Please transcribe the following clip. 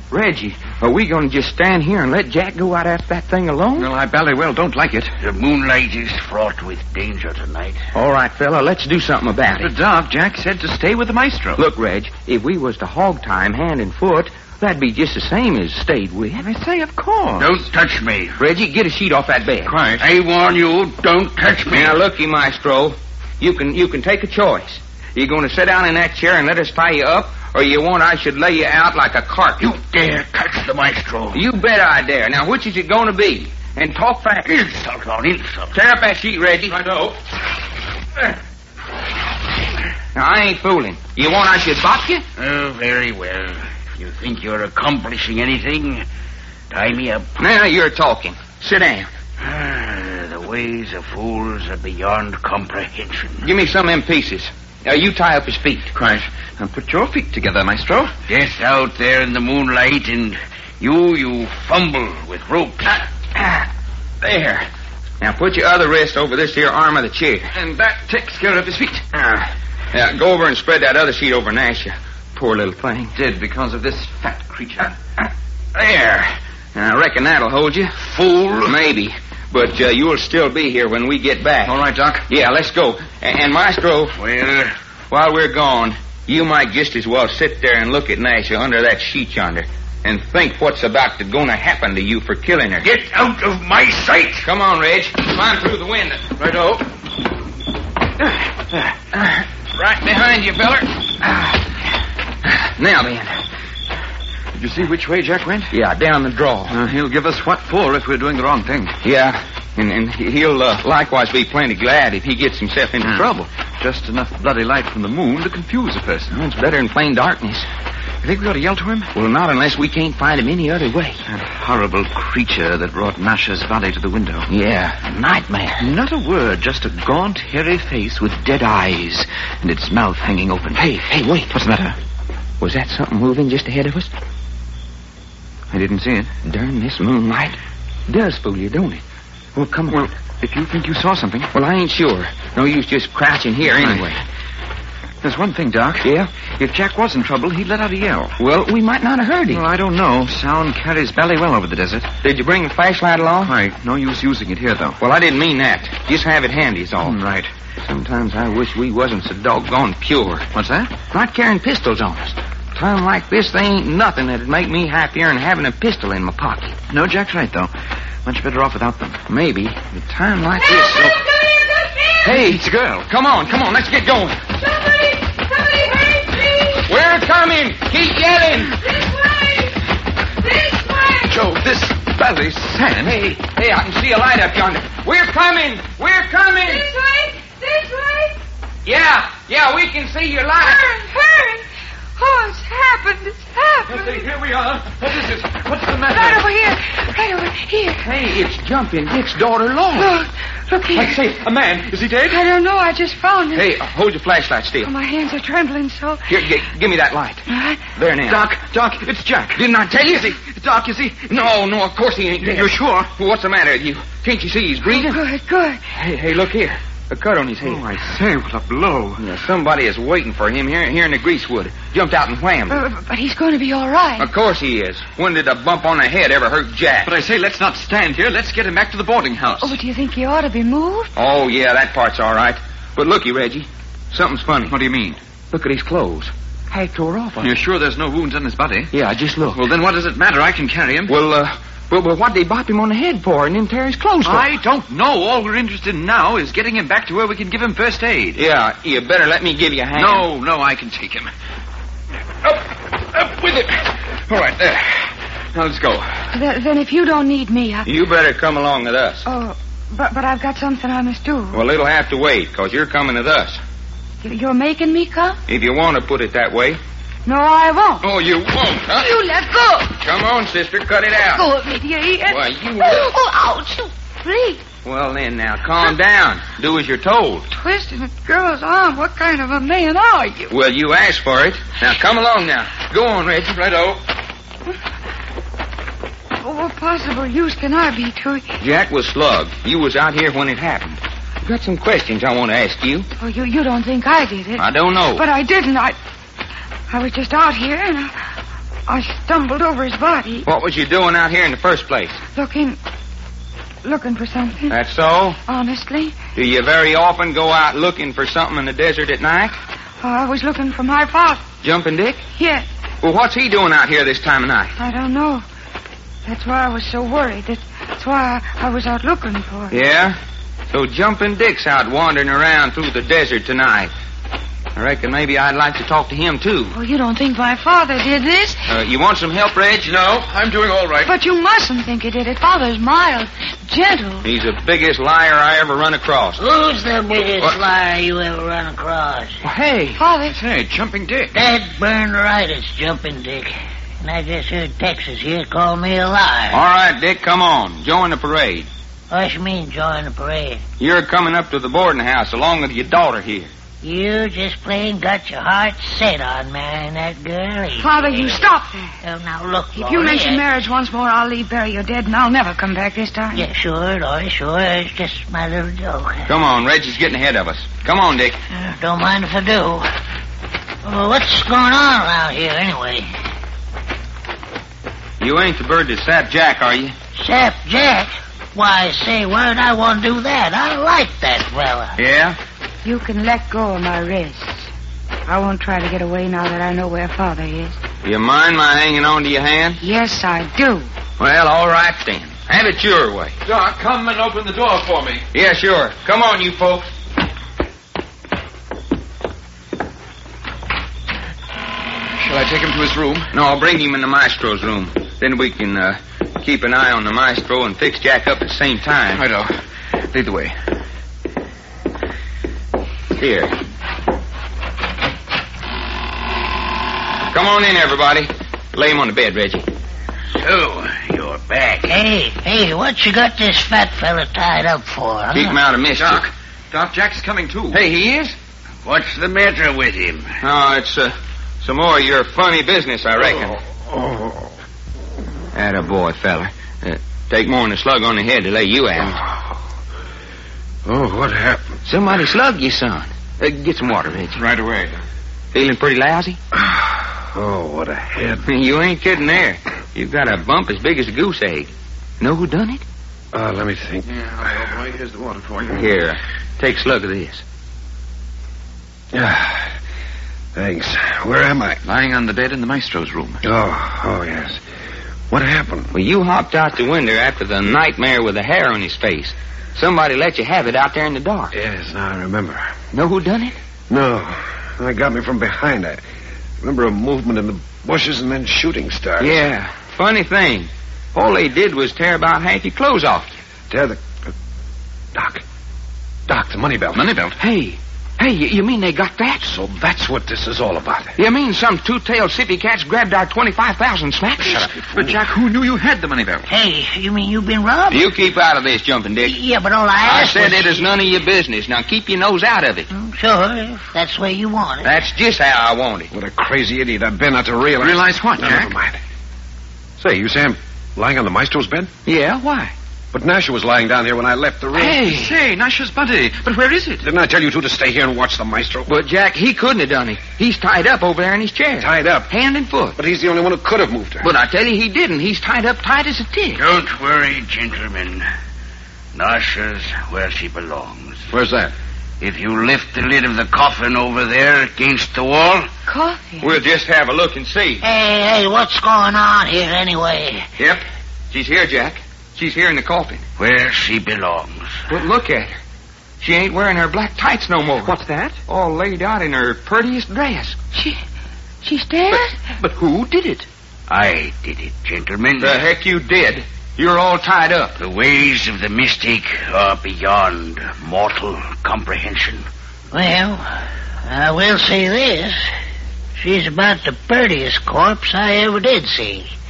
Reggie, are we going to just stand here and let Jack go out after that thing alone? Well, I bally well don't like it. The moonlight is fraught with danger tonight. All right, fella, let's do something about The it. dog, Jack, said to stay with the maestro. Look, Reg, if we was to hog tie him hand and foot, that'd be just the same as stayed with. I say, of course. Don't touch me. Reggie, get a sheet off that bed. Quiet. I warn you, don't touch me. Now, looky, Maestro, you can take a choice. You going to sit down in that chair and let us tie you up, or you want I should lay you out like a carcass? You dare touch the maestro. You bet I dare. Now, which is it going to be? And talk fast. Insult on insult. Tear up that sheet, Reggie. Righto. Now, I ain't fooling. You want I should bop you? Oh, very well. If you think you're accomplishing anything, tie me up. Now you're talking. Sit down. The ways of fools are beyond comprehension. Give me some of them pieces. Now, you tie up his feet. Quiet. Now put your feet together, maestro. Yes, out there in the moonlight, and you fumble with ropes. There. Now, put your other wrist over this here arm of the chair. And that takes care of his feet. Now, go over and spread that other sheet over Nash, you poor little thing. Dead because of this fat creature. There. Now, I reckon that'll hold you. Fool. Maybe. But you'll still be here when we get back. All right, Doc. Yeah, let's go. And Maestro, Well, while we're gone, you might just as well sit there and look at Nash under that sheet yonder and think what's about to gonna happen to you for killing her. get out of my sight. Come on, Reg. Climb through the window. Righto. Right behind you, feller. Now then. Did you see which way Jack went? Yeah, down the draw. He'll give us what for if we're doing the wrong thing. Yeah, and he'll likewise be plenty glad if he gets himself into trouble. Just enough bloody light from the moon to confuse a person. It's better than plain darkness. You think we ought to yell to him? Well, not unless we can't find him any other way. That horrible creature that brought Nasha's body to the window. Yeah, a nightmare. Not a word, just a gaunt, hairy face with dead eyes and its mouth hanging open. Hey, wait. What's the matter? Was that something moving just ahead of us? I didn't see it. Darn this moonlight. Does fool you, don't it? Well, come on. Well, if you think you saw something... Well, I ain't sure. No use just crouching here anyway. There's one thing, Doc. Yeah? If Jack was in trouble, he'd let out a yell. Well, we might not have heard him. Well, I don't know. Sound carries bally well over the desert. Did you bring a flashlight along? Right. No use using it here, though. Well, I didn't mean that. Just have it handy is all. Right. Sometimes I wish we wasn't so doggone pure. What's that? Not carrying pistols on us. Time like this, there ain't nothing that'd make me happier than having a pistol in my pocket. No, Jack's right, though. Much better off without them. Maybe. At a time like this... Hey, It's a girl. come on, let's get going. Somebody hurry, please! We're coming. Keep yelling. This way! Joe, this valley's sand. Hey, I can see a light up yonder. We're coming. This way! Yeah, we can see your light. Hurry! Oh, it's happened. Here we are. What is it? What's the matter? Right over here. Hey, it's Jumping Dick's daughter, Laura. Look here. I say, a man. Is he dead? I don't know. I just found him. Hey, hold your flashlight still. Oh, my hands are trembling so. Here, give me that light. What? There now. Doc, it's Jack. Didn't I tell you? Is he? Doc, is he? No, of course he ain't dead. You're sure? What's the matter with you? Can't you see he's breathing? Oh, good. Hey, look here. A cut on his head. Oh, I say, what a blow. Yeah, somebody is waiting for him here in the greasewood. Jumped out and whammed him. But he's going to be all right. Of course he is. When did a bump on the head ever hurt Jack? But I say, let's not stand here. Let's get him back to the boarding house. Oh, but do you think he ought to be moved? Oh, yeah, that part's all right. But looky, Reggie, something's funny. What do you mean? Look at his clothes. Half tore off on You're him. sure there's no wounds on his body? Yeah, just look. Well, then what does it matter? I can carry him. Well, what'd they bop him on the head for and then tear his clothes for? I don't know. All we're interested in now is getting him back to where we can give him first aid. Yeah, you better let me give you a hand. No, I can take him. Up with it. All right, there. Now let's go. Then if you don't need me, You better come along with us. Oh, but I've got something I must do. Well, it'll have to wait, because you're coming with us. You're making me come? If you want to put it that way. No, I won't. Oh, you won't, huh? You let go. Come on, sister, cut it out. Go of me, do you hear? Why, you... Oh, ouch. You freak. Well, then, now, calm down. Do as you're told. Twisting a girl's arm. What kind of a man are you? Well, you asked for it. Now, come along now. Go on, Reggie. Righto. Oh, what possible use can I be to you? Jack was slugged. You was out here when it happened. Got some questions I want to ask you. Oh, you don't think I did it? I don't know. But I didn't. I was just out here, and I stumbled over his body, What was you doing out here in the first place? looking for something. That's so? Honestly, Do you very often go out looking for something in the desert at night? I was looking for my father. Jumping Dick? Yes, Well, what's he doing out here this time of night? I don't know. That's why I was so worried. That's why I was out looking for him. Yeah? So Jumping Dick's out wandering around through the desert tonight. I reckon maybe I'd like to talk to him, too. Well, you don't think my father did this? You want some help, Reg? No, I'm doing all right. But you mustn't think he did it. Father's mild, gentle. He's the biggest liar I ever run across. Who's the biggest liar you ever run across? Well, hey. Father, Hey, Jumping Dick. Dead burned right, it's Jumping Dick. And I just heard Texas here call me a liar. All right, Dick, come on. Join the parade. What you mean, join the parade? You're coming up to the boarding house along with your daughter here. You just plain got your heart set on marrying that girl. Father, you stop that. Oh, now look, If you mention marriage once more, I'll leave, bury you dead, and I'll never come back this time. Yeah, sure, Laurie, sure. It's just my little joke. Come on, Reggie's getting ahead of us. Come on, Dick. Don't mind if I do. Well, what's going on around here, anyway? You ain't the bird that sat Jack, are you? Sap Jack? Why, say, why'd I want to do that? I like that fella. Yeah? You can let go of my wrists. I won't try to get away now that I know where Father is. You mind my hanging on to your hand? Yes, I do. Well, all right then. Have it your way. Doc, come and open the door for me. Yeah, sure. Come on, you folks. Shall I take him to his room? No, I'll bring him in the maestro's room. Then we can keep an eye on the maestro and fix Jack up at the same time. Righto. Lead the way. Here. Come on in, everybody. Lay him on the bed, Reggie. So, you're back. Hey, what you got this fat fella tied up for, huh? Keep him out of mischief. Doc, Jack's coming too. Hey, he is? What's the matter with him? Oh, it's some more of your funny business, I reckon. Attaboy, fella. Take more than a slug on the head to lay you out. Oh, what happened? Somebody slugged you, son. Get some water, Reggie. Right away. Feeling pretty lousy? Oh, what a head. You ain't kidding there. You've got a bump as big as a goose egg. Know who done it? Let me think. Yeah, all right. Here's the water for you. Here, take a slug of this. Thanks. Where am I? Lying on the bed in the maestro's room. Oh, yes. What happened? Well, you hopped out the window after the nightmare with the hair on his face. Somebody let you have it out there in the dark. Yes, now I remember. Know who done it? No. They got me from behind. I remember a movement in the bushes and then shooting started. Yeah. Funny thing. All they did was tear about half your clothes off you. Tear the... Doc, the money belt. Money belt? Hey, you mean they got that? So that's what this is all about. You mean some two-tailed sippy cats grabbed our 25,000 smacks? Shut up. But, Jack, who knew you had the money belt? Hey, you mean you've been robbed? You keep out of this, Jumping Dick. Yeah, but all I I asked said was... it is none of your business. Now keep your nose out of it. Sure, if that's the way you want it. That's just how I want it. What a crazy idiot I've been not to realize. Realize what, No, Jack? never mind. Say, you say I'm lying on the maestro's bed? Yeah, why? But Nasha was lying down here when I left the room. Hey, say, Nasha's body. But where is it? Didn't I tell you two to stay here and watch the maestro? But, Jack, he couldn't have done it. He's tied up over there in his chair. Tied up. Hand and foot. But he's the only one who could have moved her. But I tell you, he didn't. He's tied up tight as a tick. Don't worry, gentlemen. Nasha's where she belongs. Where's that? If you lift the lid of the coffin over there against the wall... Coffee. We'll just have a look and see. Hey, what's going on here anyway? Yep. She's here, Jack. She's here in the coffin. where she belongs. But look at her. She ain't wearing her black tights no more. What's that? All laid out in her prettiest dress. She's dead? But who did it? I did it, gentlemen. The heck you did. You're all tied up. The ways of the mystic are beyond mortal comprehension. Well, I will say this. She's about the prettiest corpse I ever did see.